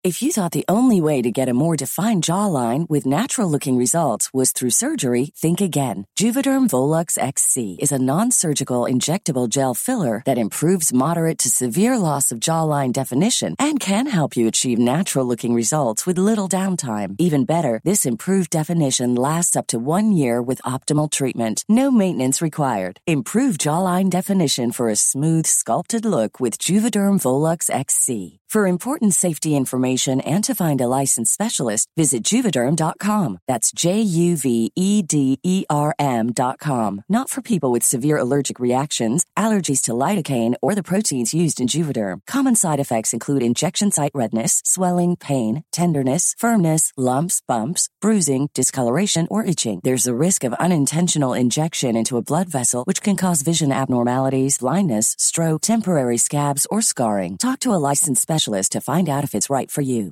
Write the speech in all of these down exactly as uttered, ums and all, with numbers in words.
If you thought the only way to get a more defined jawline with natural-looking results was through surgery, think again. Juvederm Volux X C is a non-surgical injectable gel filler that improves moderate to severe loss of jawline definition and can help you achieve natural-looking results with little downtime. Even better, this improved definition lasts up to one year with optimal treatment. No maintenance required. Improve jawline definition for a smooth, sculpted look with Juvederm Volux X C. For important safety information and to find a licensed specialist, visit Juvederm dot com. That's J U V E D E R M dot com. Not for people with severe allergic reactions, allergies to lidocaine, or the proteins used in Juvederm. Common side effects include injection site redness, swelling, pain, tenderness, firmness, lumps, bumps, bruising, discoloration, or itching. There's a risk of unintentional injection into a blood vessel, which can cause vision abnormalities, blindness, stroke, temporary scabs, or scarring. Talk to a licensed specialist to find out if it's right for you.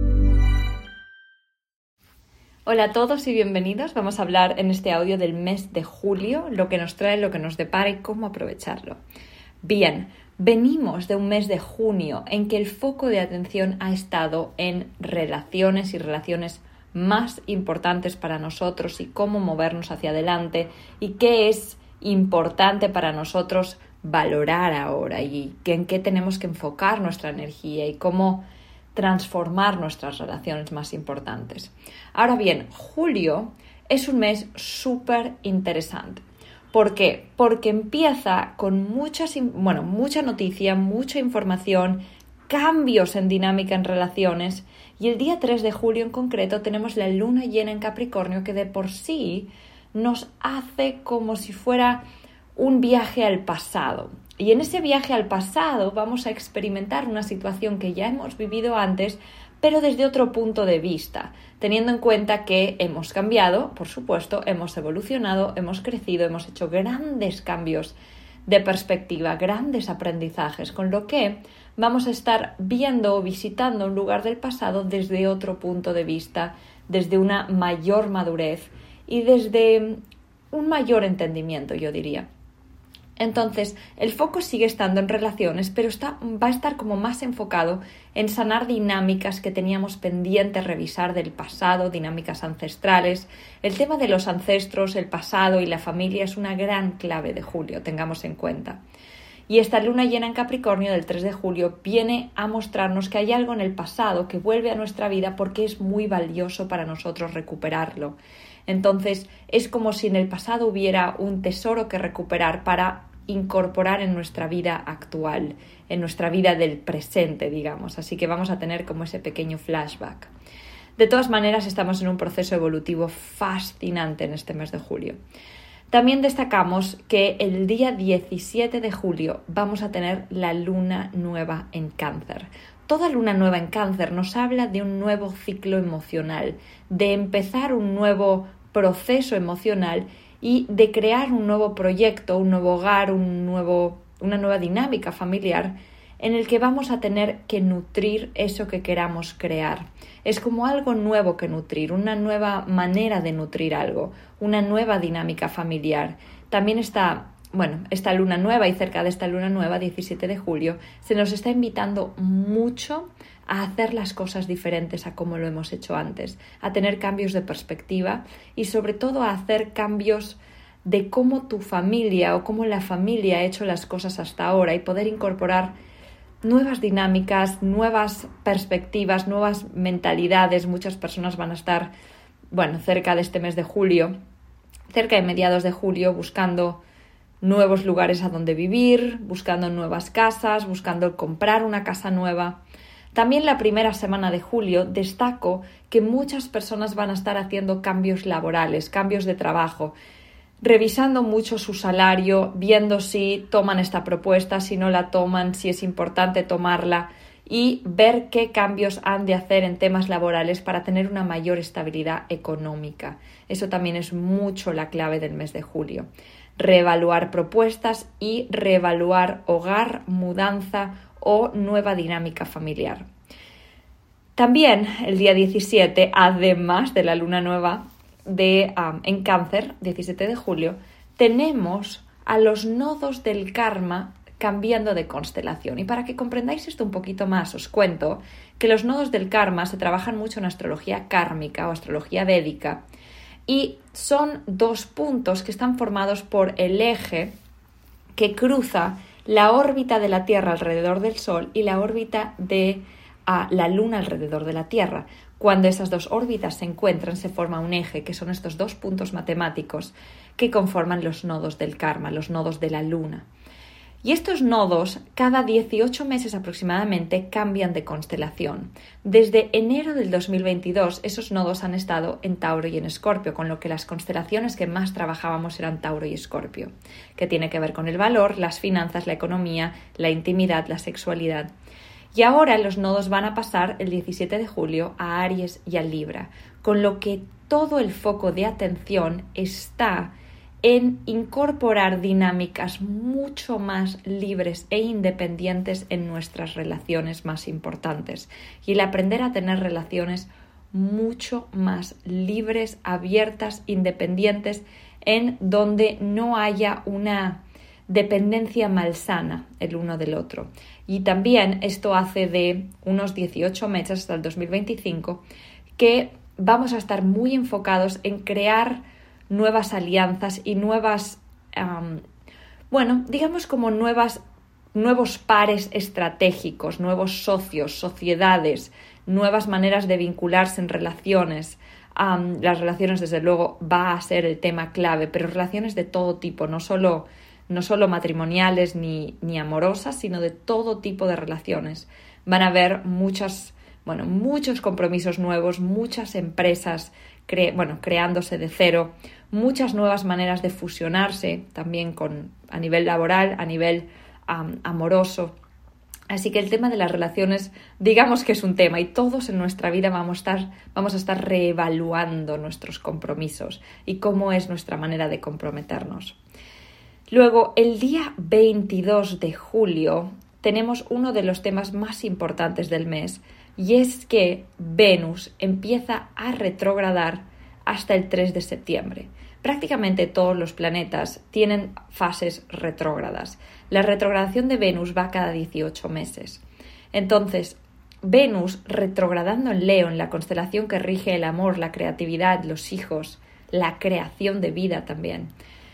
Hola a todos y bienvenidos. Vamos a hablar en este audio del mes de julio, lo que nos trae, lo que nos depara y cómo aprovecharlo. Bien, venimos de un mes de junio en que el foco de atención ha estado en relaciones y relaciones más importantes para nosotros y cómo movernos hacia adelante y qué es importante para nosotros valorar ahora y en qué tenemos que enfocar nuestra energía y cómo transformar nuestras relaciones más importantes. Ahora bien, julio es un mes súper interesante. ¿Por qué? Porque empieza con muchas, bueno, mucha noticia, mucha información, cambios en dinámica en relaciones y el día tres de julio en concreto tenemos la luna llena en Capricornio que de por sí nos hace como si fuera un viaje al pasado. Y en ese viaje al pasado vamos a experimentar una situación que ya hemos vivido antes, pero desde otro punto de vista, teniendo en cuenta que hemos cambiado, por supuesto, hemos evolucionado, hemos crecido, hemos hecho grandes cambios de perspectiva, grandes aprendizajes, con lo que vamos a estar viendo o visitando un lugar del pasado desde otro punto de vista, desde una mayor madurez y desde un mayor entendimiento, yo diría. Entonces, el foco sigue estando en relaciones, pero está, va a estar como más enfocado en sanar dinámicas que teníamos pendiente revisar del pasado, dinámicas ancestrales. El tema de los ancestros, el pasado y la familia es una gran clave de julio, tengamos en cuenta. Y esta luna llena en Capricornio del tres de julio viene a mostrarnos que hay algo en el pasado que vuelve a nuestra vida porque es muy valioso para nosotros recuperarlo. Entonces, es como si en el pasado hubiera un tesoro que recuperar para incorporar en nuestra vida actual, en nuestra vida del presente, digamos. Así que vamos a tener como ese pequeño flashback. De todas maneras, estamos en un proceso evolutivo fascinante en este mes de julio. También destacamos que el día diecisiete de julio vamos a tener la luna nueva en Cáncer. Toda luna nueva en Cáncer nos habla de un nuevo ciclo emocional, de empezar un nuevo proceso emocional y de crear un nuevo proyecto, un nuevo hogar, un nuevo, una nueva dinámica familiar en el que vamos a tener que nutrir eso que queramos crear. Es como algo nuevo que nutrir, una nueva manera de nutrir algo, una nueva dinámica familiar. También está, bueno, esta luna nueva y cerca de esta luna nueva, diecisiete de julio, se nos está invitando mucho a hacer las cosas diferentes a como lo hemos hecho antes, a tener cambios de perspectiva y sobre todo a hacer cambios de cómo tu familia o cómo la familia ha hecho las cosas hasta ahora y poder incorporar nuevas dinámicas, nuevas perspectivas, nuevas mentalidades. Muchas personas van a estar, bueno, cerca de este mes de julio, cerca de mediados de julio, buscando nuevos lugares a donde vivir, buscando nuevas casas, buscando comprar una casa nueva. También la primera semana de julio destaco que muchas personas van a estar haciendo cambios laborales, cambios de trabajo, revisando mucho su salario, viendo si toman esta propuesta, si no la toman, si es importante tomarla y ver qué cambios han de hacer en temas laborales para tener una mayor estabilidad económica. Eso también es mucho la clave del mes de julio. Reevaluar propuestas y reevaluar hogar, mudanza o nueva dinámica familiar. También el día diecisiete, además de la luna nueva de, um, en Cáncer, diecisiete de julio, tenemos a los nodos del karma cambiando de constelación. Y para que comprendáis esto un poquito más, os cuento que los nodos del karma se trabajan mucho en astrología kármica o astrología védica y son dos puntos que están formados por el eje que cruza la órbita de la Tierra alrededor del Sol y la órbita de uh, la Luna alrededor de la Tierra. Cuando esas dos órbitas se encuentran, se forma un eje, que son estos dos puntos matemáticos que conforman los nodos del karma, los nodos de la Luna. Y estos nodos, cada dieciocho meses aproximadamente, cambian de constelación. Desde enero del dos mil veintidós, esos nodos han estado en Tauro y en Escorpio, con lo que las constelaciones que más trabajábamos eran Tauro y Escorpio, que tiene que ver con el valor, las finanzas, la economía, la intimidad, la sexualidad. Y ahora los nodos van a pasar el diecisiete de julio a Aries y a Libra, con lo que todo el foco de atención está en incorporar dinámicas mucho más libres e independientes en nuestras relaciones más importantes y el aprender a tener relaciones mucho más libres, abiertas, independientes, en donde no haya una dependencia malsana el uno del otro. Y también esto hace de unos dieciocho meses hasta el dos mil veinticinco que vamos a estar muy enfocados en crear nuevas alianzas y nuevas, um, bueno, digamos como nuevas, nuevos pares estratégicos, nuevos socios, sociedades, nuevas maneras de vincularse en relaciones. Um, las relaciones, desde luego, va a ser el tema clave, pero relaciones de todo tipo, no solo, no solo matrimoniales ni, ni amorosas, sino de todo tipo de relaciones. Van a haber muchas, bueno, muchos compromisos nuevos, muchas empresas cre- bueno, creándose de cero, muchas nuevas maneras de fusionarse también con, a nivel laboral, a nivel um, amoroso. Así que el tema de las relaciones, digamos que es un tema y todos en nuestra vida vamos a estar, vamos a estar reevaluando nuestros compromisos y cómo es nuestra manera de comprometernos. Luego, el día veintidós de julio tenemos uno de los temas más importantes del mes y es que Venus empieza a retrogradar hasta el tres de septiembre. Prácticamente todos los planetas tienen fases retrógradas. La retrogradación de Venus va cada dieciocho meses. Entonces, Venus retrogradando en Leo, en la constelación que rige el amor, la creatividad, los hijos, la creación de vida también.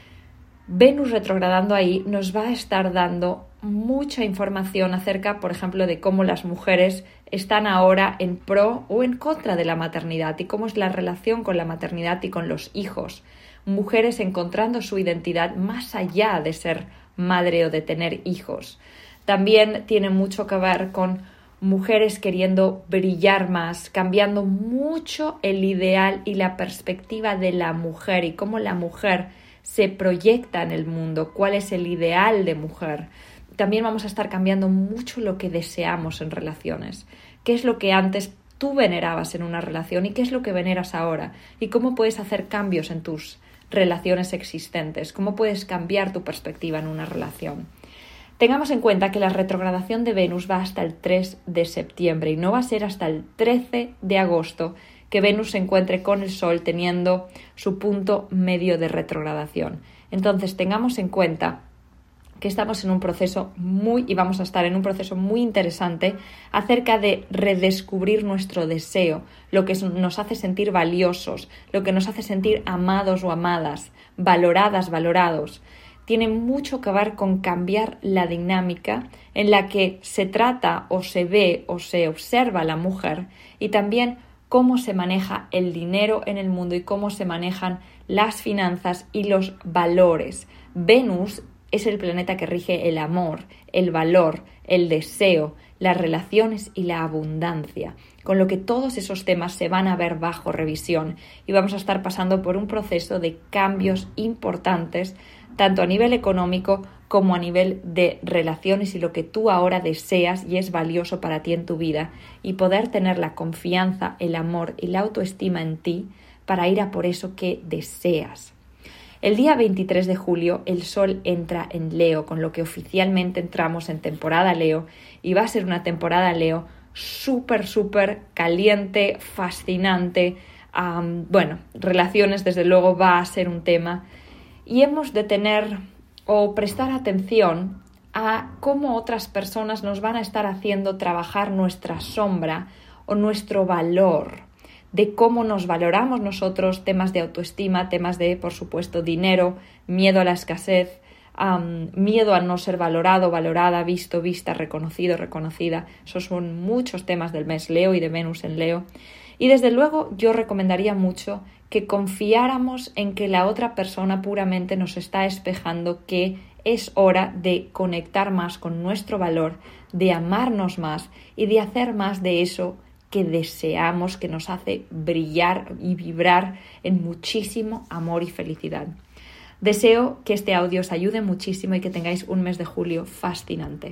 Venus retrogradando ahí nos va a estar dando mucha información acerca, por ejemplo, de cómo las mujeres están ahora en pro o en contra de la maternidad y cómo es la relación con la maternidad y con los hijos. Mujeres encontrando su identidad más allá de ser madre o de tener hijos. También tiene mucho que ver con mujeres queriendo brillar más, cambiando mucho el ideal y la perspectiva de la mujer y cómo la mujer se proyecta en el mundo, cuál es el ideal de mujer. También vamos a estar cambiando mucho lo que deseamos en relaciones. ¿Qué es lo que antes tú venerabas en una relación y qué es lo que veneras ahora? ¿Y cómo puedes hacer cambios en tus relaciones existentes? ¿Cómo puedes cambiar tu perspectiva en una relación? Tengamos en cuenta que la retrogradación de Venus va hasta el tres de septiembre y no va a ser hasta el trece de agosto que Venus se encuentre con el Sol teniendo su punto medio de retrogradación. Entonces tengamos en cuenta que estamos en un proceso muy, y vamos a estar en un proceso muy interesante acerca de redescubrir nuestro deseo, lo que nos hace sentir valiosos, lo que nos hace sentir amados o amadas, valoradas, valorados. Tiene mucho que ver con cambiar la dinámica en la que se trata o se ve o se observa a la mujer y también cómo se maneja el dinero en el mundo y cómo se manejan las finanzas y los valores. Venus es el planeta que rige el amor, el valor, el deseo, las relaciones y la abundancia, con lo que todos esos temas se van a ver bajo revisión y vamos a estar pasando por un proceso de cambios importantes, tanto a nivel económico como a nivel de relaciones y lo que tú ahora deseas y es valioso para ti en tu vida y poder tener la confianza, el amor y la autoestima en ti para ir a por eso que deseas. El día veintitrés de julio el Sol entra en Leo, con lo que oficialmente entramos en temporada Leo y va a ser una temporada Leo súper, súper caliente, fascinante. Um, bueno, relaciones desde luego va a ser un tema y hemos de tener o prestar atención a cómo otras personas nos van a estar haciendo trabajar nuestra sombra o nuestro valor, de cómo nos valoramos nosotros, temas de autoestima, temas de, por supuesto, dinero, miedo a la escasez, um, miedo a no ser valorado, valorada, visto, vista, reconocido, reconocida. Esos son muchos temas del mes Leo y de Venus en Leo. Y desde luego yo recomendaría mucho que confiáramos en que la otra persona puramente nos está espejando que es hora de conectar más con nuestro valor, de amarnos más y de hacer más de eso que deseamos, que nos hace brillar y vibrar en muchísimo amor y felicidad. Deseo que este audio os ayude muchísimo y que tengáis un mes de julio fascinante.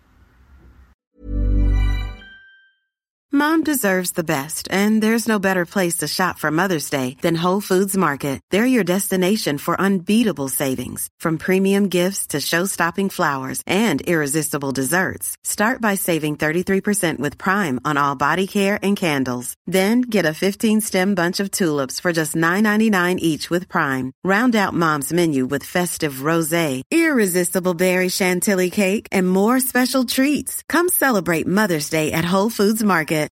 Mom deserves the best, and there's no better place to shop for Mother's Day than Whole Foods Market. They're your destination for unbeatable savings, from premium gifts to show-stopping flowers and irresistible desserts. Start by saving thirty-three percent with Prime on all body care and candles. Then get a fifteen-stem bunch of tulips for just nine ninety-nine each with Prime. Round out Mom's menu with festive rosé, irresistible berry chantilly cake, and more special treats. Come celebrate Mother's Day at Whole Foods Market.